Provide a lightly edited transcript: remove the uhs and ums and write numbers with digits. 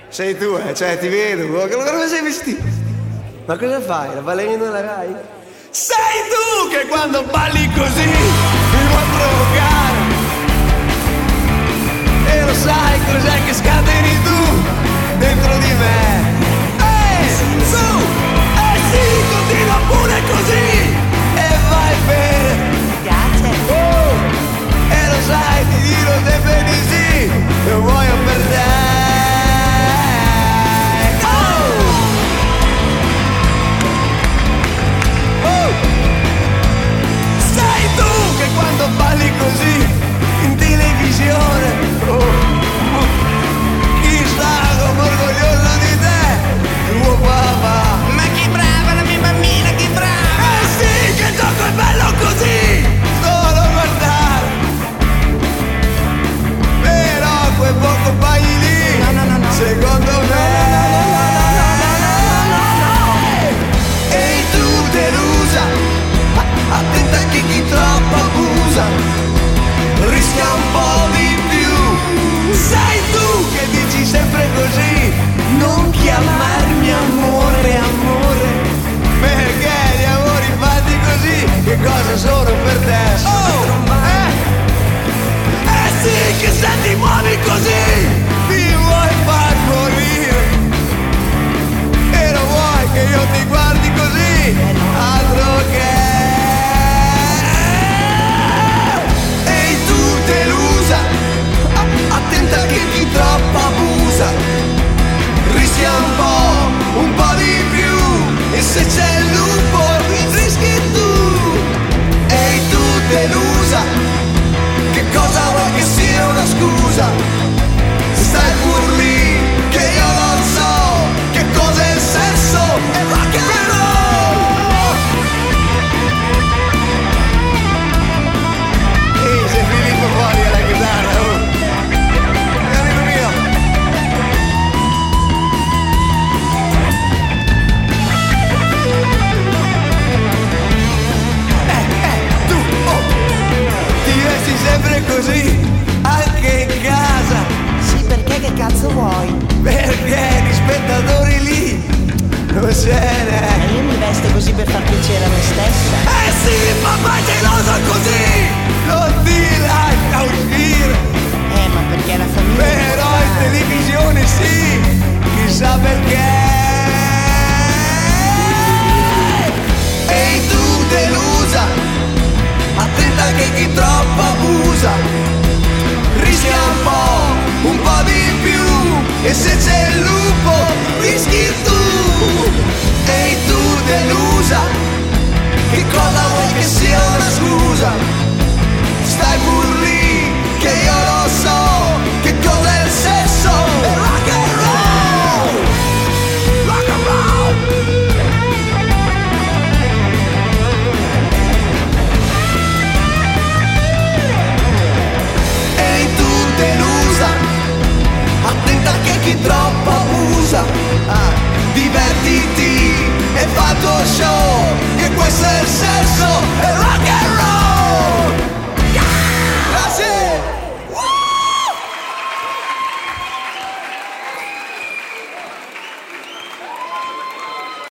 Sei tu, cioè ti vedo, come sei vestito? Ma cosa fai? La ballerina della Rai? Sei tu che quando balli così mi vuoi provocare. E lo sai cos'è che scateni tu dentro di me? Su, sì, continua pure così e vai bene. E lo sai, ti dirò sempre di sì, lo voglio per te. Sei tu che quando balli così in televisione, chissà come orgoglioso di te, tuo papà. Ma che brava la mia bambina, che brava! Sì, che gioco è bello così, solo guardare. Però quei poco bagli lì, secondo me. Ehi tu delusa, attenta che chi troppo abusa rischia un po' di più. Sei tu che dici sempre così, non chiamarmi amore, amore, perché gli amori fatti così, che cosa sono per te? Sì, che se ti muovi così, ti vuoi far morire. E lo vuoi che io ti guardi così, altro che. Ehi tu delusa, attenta che chi troppo abusa rischia un po' di più. E se c'è il lupo rischi tu. Ehi tu delusa, che cosa vuoi che sia una scusa? Stai pur lì, che io non so che cos'è il sesso e rock and roll. Ehi, sei Filippo fuori alla chitarra, oh. Amico mio. Tu, oh, ti vesti sempre così, anche in casa. Sì, perché che cazzo vuoi? Perché gli spettatori lì non ce n'è. Io mi vesto così per far piacere a me stessa. Sì, papà è geloso così, non ti lascia uscire. Ma perché la famiglia... Però in televisione sì, chissà perché. Ehi tu delusa, attenta che chi troppo abusa rischia un po' di più. E se c'è